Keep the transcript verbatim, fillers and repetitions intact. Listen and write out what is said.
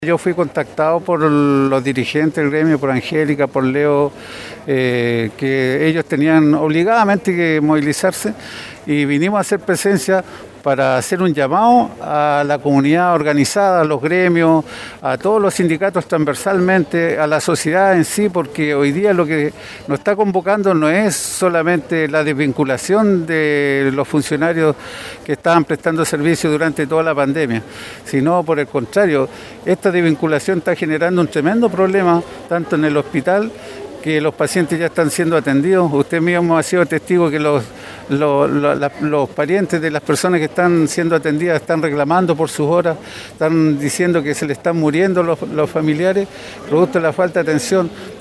Yo fui contactado por los dirigentes del gremio, por Angélica, por Leo, eh, que ellos tenían obligadamente que movilizarse y vinimos a hacer presencia para hacer un llamado a la comunidad organizada, a los gremios, a todos los sindicatos transversalmente, a la sociedad en sí, porque hoy día lo que nos está convocando no es solamente la desvinculación de los funcionarios que estaban prestando servicio durante toda la pandemia, sino por el contrario, esta desvinculación está generando un tremendo problema, tanto en el hospital, que los pacientes ya están siendo atendidos. Usted mismo ha sido testigo que los, los, los, los parientes de las personas que están siendo atendidas están reclamando por sus horas, están diciendo que se le están muriendo los, los familiares, producto de la falta de atención.